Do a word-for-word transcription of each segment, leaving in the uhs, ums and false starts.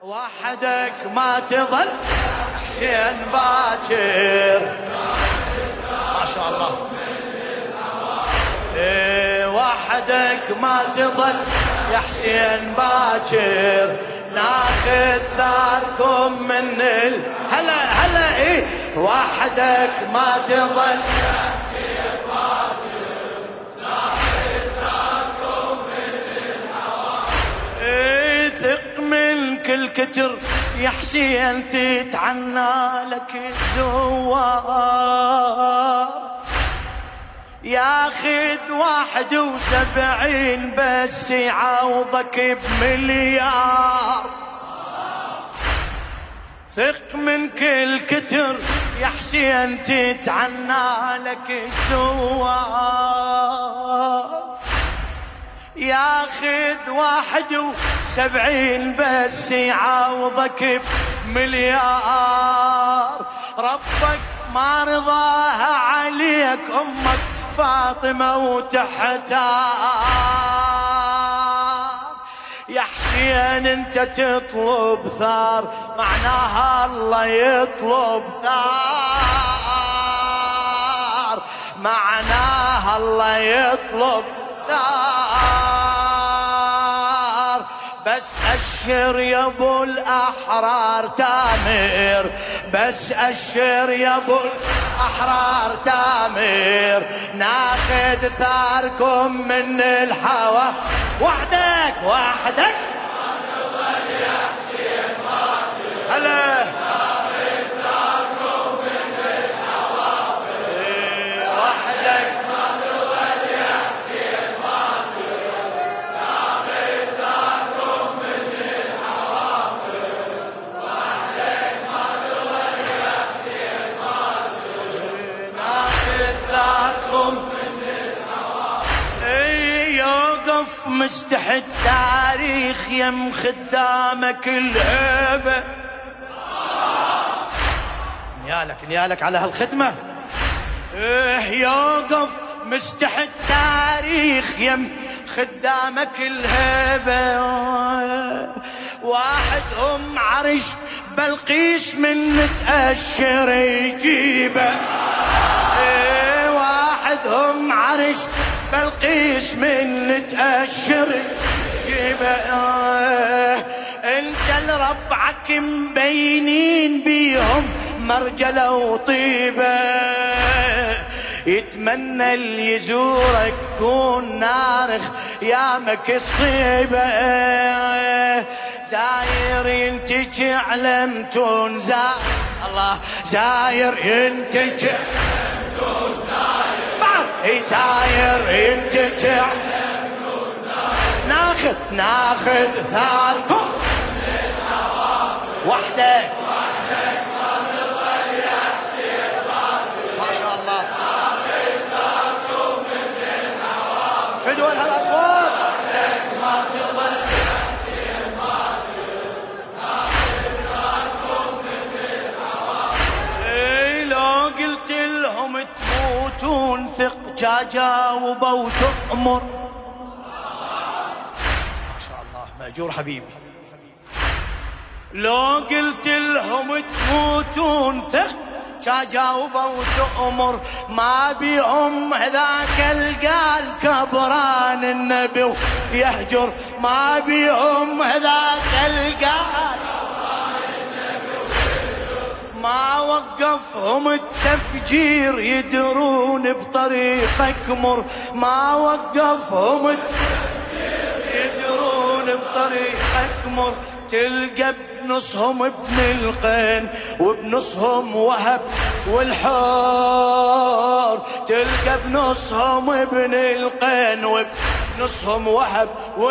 وحدك ما تظل حسين باكر، ما شاء الله. إيه وحدك ما تظل يا حسين باكر، ناخذ ثاركم من ال هلا هلا. ايه وحدك ما تظل يا حسين باكر، ناخذ ثاركم من الهوى. ايه ثق من كل كتر يا حسين تتعنى لك الزوار، ياخذ واحد وسبعين بس يعوضك بمليار. ثق من كل كتر يا حسين تتعنى لك الزوار، ياخذ واحد وسبعين بس يعوضك بمليار. ربك ما رضاها عليك أمك فاطمة وتحتار، يا حسين انت تطلب ثار معناها الله يطلب ثار، معناها الله يطلب ثار. بس أشر يا ابو الأحرار تامر، بس أشر يا ابو الأحرار تامر، ناخذ ثاركم من الحوا. وحدك وحدك ما تظل يا حسين باكر، هلا ناخذ ثاركم من الحوافر. إيه وحدك ما تظل يا حسين باكر، ناخذ ثاركم من الحوافر. وحدك ما تظل يا حسين باكر، ناخذ ثاركم من الحوافر. اي يوقف مستحد تاريخ يم خدامك الهبه، نيالك نيالك على هالخدمه. ايه يوقف مستحد تاريخ يم خدامك الهبه. واحد ام عرش بلقيس من تأشر يجيبه. ايه واحد ام عرش بلقيس من تأشر يجيبه. انت لربعك مبينين بيهم مرجله وطيبه، يتمنى اللي يزورك كون نارخ يامك الصيبه. زاير ينتج علمتون زاير الله، زاير ينتج علمتون زاير بعد اي زاير ينتج علمتون زاير، ناخذ ناخذ ثاركم من الحوافر. وحدك وحدك ما تظل يا حسين باكر، ما شاء الله. ناخذ ثاركم من الحوافر. فدوا هالاصوات. وحدك ما تظل يا حسين باكر، ناخذ ثاركم من الحوافر. اي لو قلت لهم تموتون ثق جاوبوا وتأمر. ما شاء الله مأجور حبيبي. لو قلت لهم تموتون ثق جاوبوا وتأمر، ما بيهم هذاك القال كبران النبي يهجر، ما بيهم هذاك القال ما وقفهم التفجير يدرون بطريقك مر، ما وقفهم التفجير يدرون بطريقك مر. تلقى بنصهم ابن القين وبنصهم وهب والحور، تلقى بنصهم ابن القين وبنصهم وهب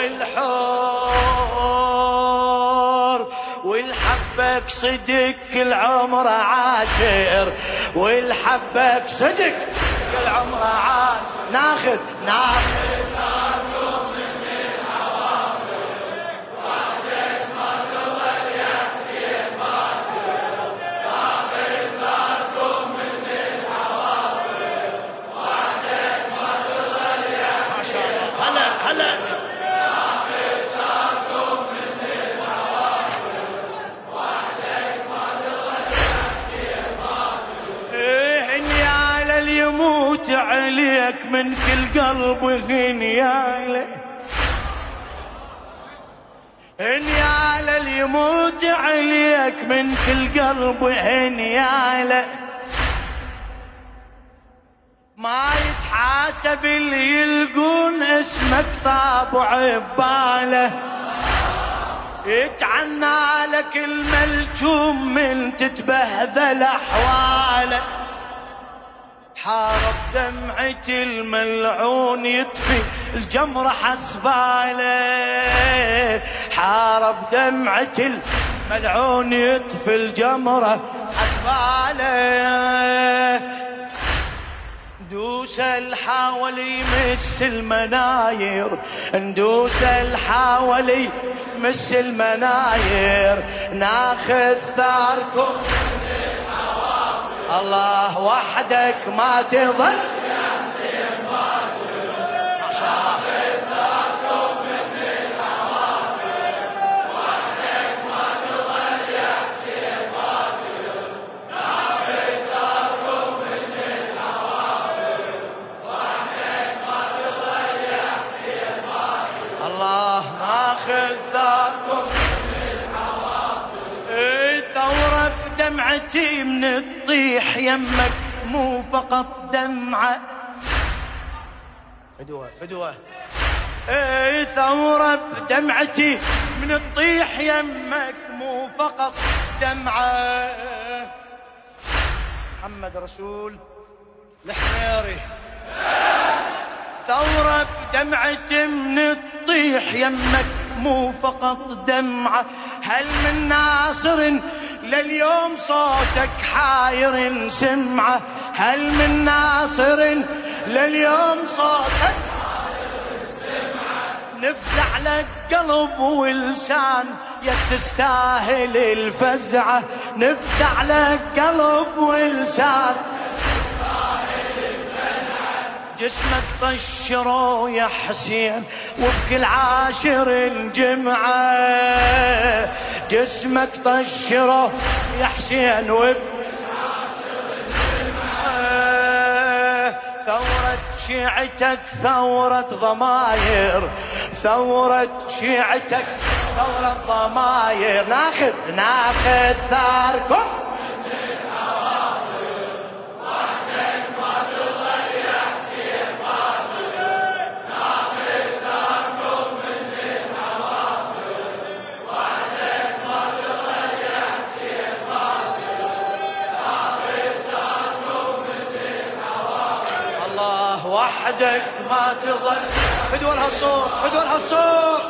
والحور. والحبك صدق العمر عاشر، والحبك صدق العمر عاشر. ناخذ ناخذ ثاركم من الحوافر. وحدك ما تظل يا حسين باكر، ناخذ ثاركم من الحوافر. وحدك ما تظل يا حسين. هلا هلا. ناخذ ثاركم من الحوافر. عليك من كل قلب هنياله، هنياله اللي يموت عليك من كل قلب هنياله، ما يتحاسب اللي يلقون اسمك طابع بباله، يتعنى لك الملجوم من تتبهذل احواله، حارب دمعة الملعون يطفي الجمر حسباله، حارب دمعة الملعون يطفي الجمر حسباله، ندوس الحاول يمس المناير، ندوس الحاول يمس المناير، ناخذ ثاركم الله وحدك ما تظل يا حسين باجر، ما شاء الله ثاركم من العوافر، وحدك ما تظل يا حسين باجر، ناخذ ثاركم من العوافر، وحدك ما تظل يا حسين باجر، الله ناخذ ثاركم من العوافر، ثورة بدمعتي من الطيح يمك مو فقط دمعة، فدوة فدوة اي ثورة بدمعتي من الطيح يمك مو فقط دمعة، محمد رسول الحميري، ثورة بدمعتي من الطيح يمك مو فقط دمعة، هل من ناصر لليوم صوتك حاير سمعة، هل من ناصر لليوم صوتك حاير سمعة، نفزع لك قلب ولسان يا تستاهل الفزعة، نفزع لك قلب ولسان جسمك طشروا يا حسين وبكل عاشر جمعة، جسمك طشروا يا حسين وبكل عاشر جمعة، ثورة شيعتك ثورة ضماير، ثورة شيعتك ثورة ضماير، ناخذ ناخذ ثاركم وحدك ما تظل، فدوى لهالصوت فدوى لهالصوت،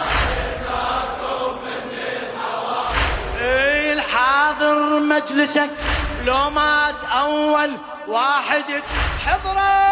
اي الحاضر مجلسك لو مات اول واحد حضره،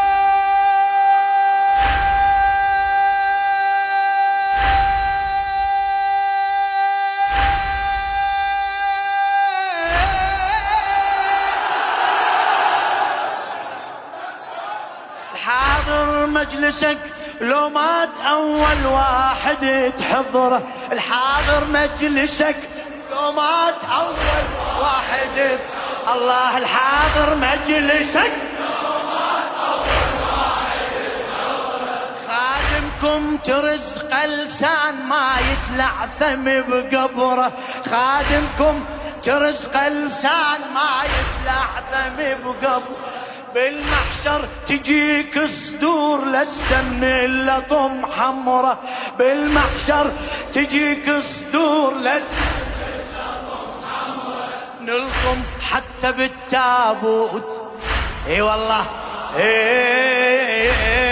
مجلسك لو مات أول واحد تحضره، الحاضر مجلسك لو مات أول واحد، الله الحاضر مجلسك لو مات أول واحد تحضره، خادمكم ترزق لسان ما يتلعثم بقبره، خادمكم ترزق لسان ما يتلعثم بقبره، بالمحشر تجيك صدور لسه من اللطم حمرة، بالمحشر تجيك صدور لسه من اللطم حمرة، نلطم حتى بالتابوت، اي والله اي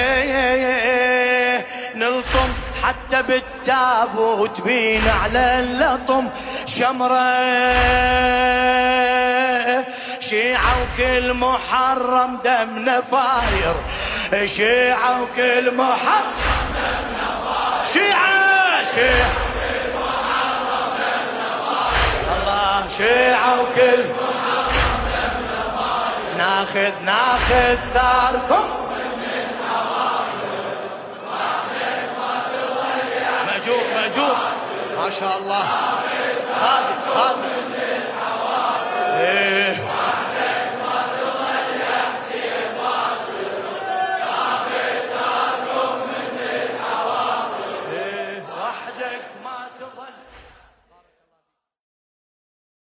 نلطم حتى بالتابوت، بين على اللطم شمرة، شيعة وكل محرم دمنا فاير، شيعة وكل محرم دمنا فاير، شيعة شيعة وكل محرم دمنا فاير، الله شيعة وكل محرم دمنا فاير، ناخذ ناخذ ثاركم مأجور مأجور ما شاء الله.